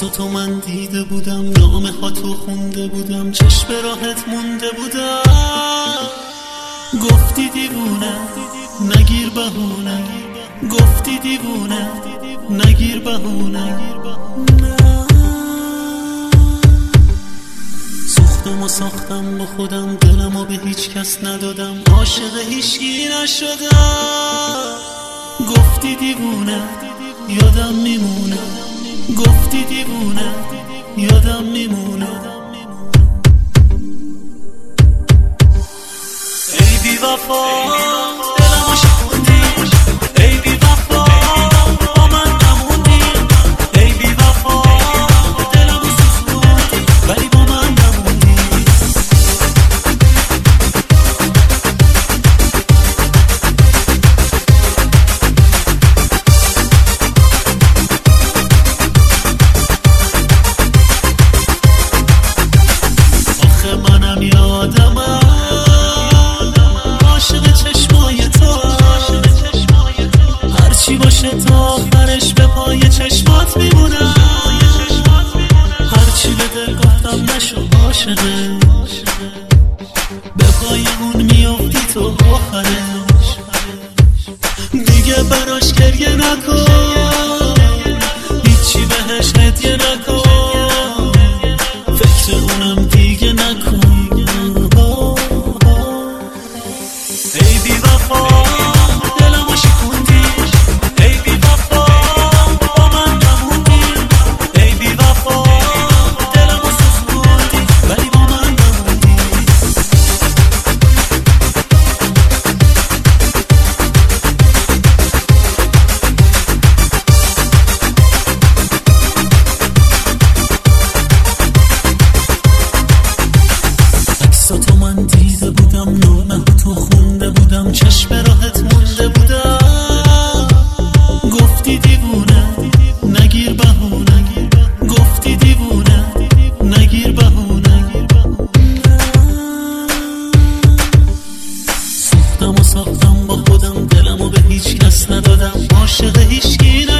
تو من دیده بودم، نامه ها تو خونده بودم، چشم راحت مونده بودم. گفتی دیوونه نگیر بهونه، گفتی دیوونه نگیر بهونه. سوختم و ساختم با خودم، دلمو به هیچ کس ندادم، عاشق هیچکی نشدم. گفتی دیوونه یادم میمونه، گفتی دیوونه یادم میمونه. ای بی وفا دلمو شکوندی، ای بی وفا با من نموندی، ای بی وفا دلمو سوزوندی ولی با من نموندی. آخه منم یادمم عاشق چشمای تو، هرچی باشه تا آخرش به پای چشمات میمونم. هرچی به دل گفتم نشو عاشقه، به پای اون میافتی تو آخرش. دیگه براش گریه نکن، هیچی بهش هدیه نکن، فکر اونم دیگه نکن. ای بی وفا دلمو شکوندی، ای بی وفا با من نموندی، ای بی وفا دلمو سوزوندی ولی با من نموندی. عکساتو من دیده بودم، نامه تو خونده بودم، چشم راحت مونده بودم. گفتی دیوونه نگیر بهونه، گفتی دیوونه نگیر بهونه. سوختم و ساختم با خودم، دلمو به هیچ کس ندادم، عاشق هیچکی